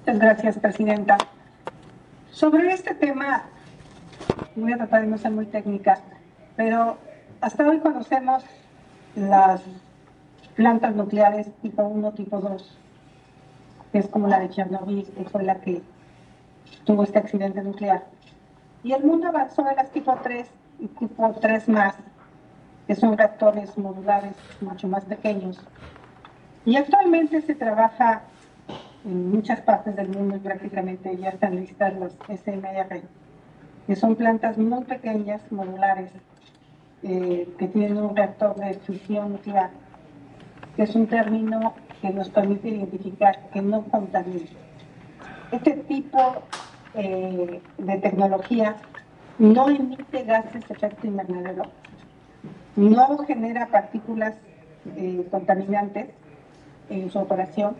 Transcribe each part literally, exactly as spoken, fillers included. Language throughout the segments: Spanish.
Muchas gracias, Presidenta. Sobre este tema, voy a tratar de no ser muy técnica, pero hasta hoy conocemos las plantas nucleares tipo uno, tipo dos, que es como la de Chernobyl, que fue la que tuvo este accidente nuclear. Y el mundo avanzó de las tipo tres y tipo tres más, que son reactores modulares mucho más pequeños. Y actualmente se trabaja en muchas partes del mundo y prácticamente ya están listas las S M R, que son plantas muy pequeñas, modulares, eh, que tienen un reactor de fusión nuclear, que es un término que nos permite identificar que no contamina. Este tipo eh, de tecnología no emite gases de efecto invernadero, no genera partículas eh, contaminantes en su operación,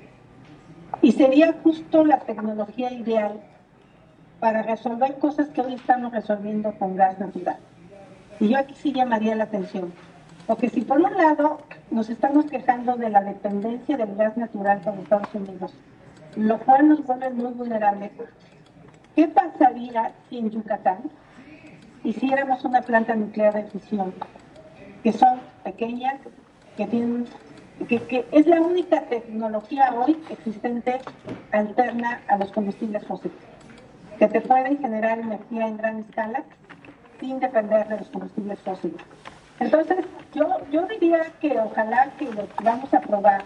y sería justo la tecnología ideal para resolver cosas que hoy estamos resolviendo con gas natural. Y yo aquí sí llamaría la atención, porque si por un lado nos estamos quejando de la dependencia del gas natural con Estados Unidos, lo cual nos vuelve muy vulnerables, ¿qué pasaría si en Yucatán hiciéramos una planta nuclear de fusión, que son pequeñas, que tienen, que, que es la única tecnología hoy existente alterna a los combustibles fósiles, que te pueden generar energía en gran escala sin depender de los combustibles fósiles? Entonces, yo, yo diría que ojalá que lo que vamos a aprobar,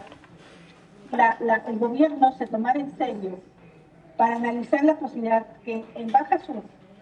la, la, el gobierno se tomara en serio para analizar la posibilidad que en Baja Sur,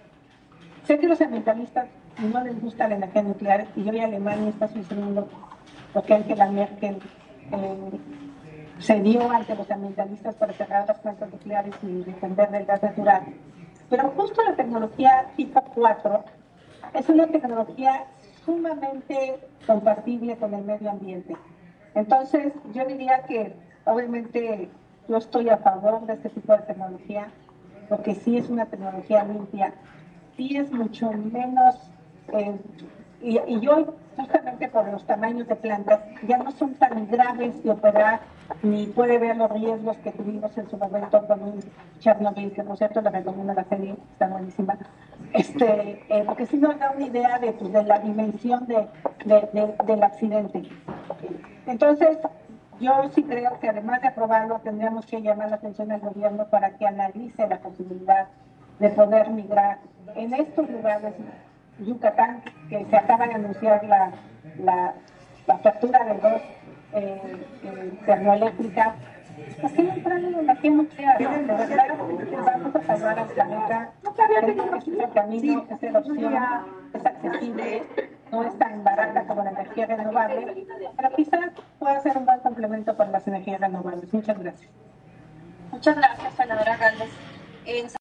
sé que los ambientalistas no les gusta la energía nuclear y hoy Alemania está sucediendo porque Angela Merkel eh, cedió ante los ambientalistas para cerrar las plantas nucleares y depender del gas natural. Pero justo la tecnología tipo cuatro es una tecnología sumamente compatible con el medio ambiente. Entonces, yo diría que obviamente yo estoy a favor de este tipo de tecnología, porque sí es una tecnología limpia, sí es mucho menos, eh, y, y yo justamente por los tamaños de plantas ya no son tan graves de operar, ni puede ver los riesgos que tuvimos en su momento con un Chernobyl, que por cierto le recomiendo la serie, está buenísima, este, eh, porque sí nos da una idea de, pues, de la dimensión de, de, de, del accidente. Entonces, yo sí creo que además de aprobarlo, tendríamos que llamar la atención al gobierno para que analice la posibilidad de poder migrar en estos lugares, Yucatán, que se acaba de anunciar la, la, la apertura de dos eh, eh, termoeléctricas. ¿Por qué no entrar en la energía nuclear? De verdad, vamos a salvar al planeta. Creo que es el camino, es la opción, es accesible, no es tan barata como la energía renovable, pero quizás pueda ser un buen complemento para las energías renovables. Muchas gracias. Muchas gracias, senadora Galvez. En